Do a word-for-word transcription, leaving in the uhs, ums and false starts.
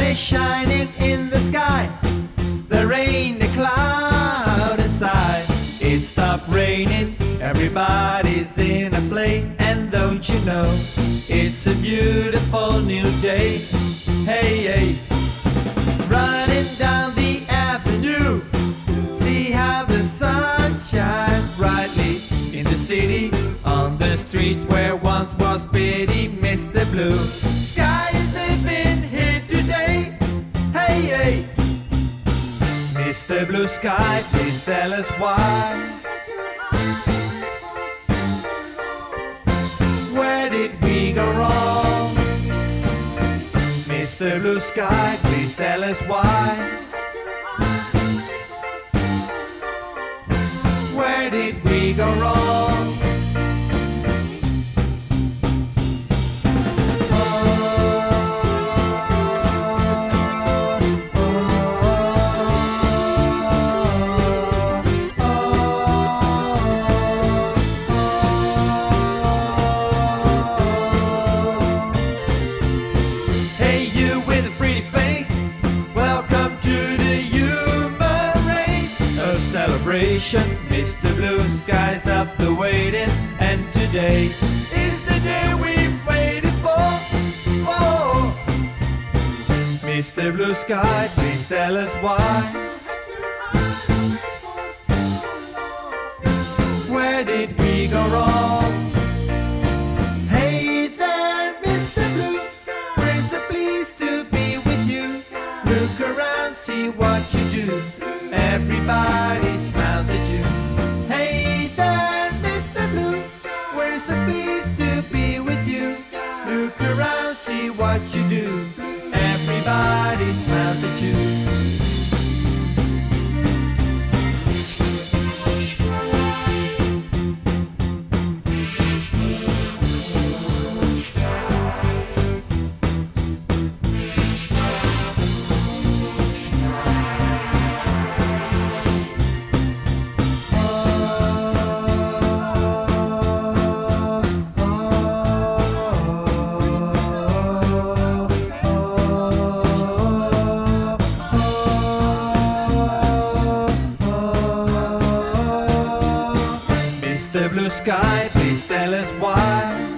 is shining in the sky. The rain, the cloud aside. It stopped raining, everybody's in a play. And don't you know, it's a beautiful new day. Hey, hey, running down the avenue. See how the sun shines brightly in the city, on the street where once was pretty Mister Blue. Sky is living here today. Hey, hey, Mister Blue Sky, please tell us why. Where did we go wrong? Mister Blue Sky, please tell us why. Where did we go wrong? Mister Blue Sky's up the waiting, and today is the day we've waited for. Oh, Mister Blue Sky, please tell us why. Where did we go wrong? Hey there, Mister Blue Sky, we're so pleased to be with you. Look around, see what you do. Everybody smiles at you. Hey there, Mister Blue, we're so pleased to be with you. Look around, see what you do. Everybody smiles at you. Mister Blue Sky, please tell us why.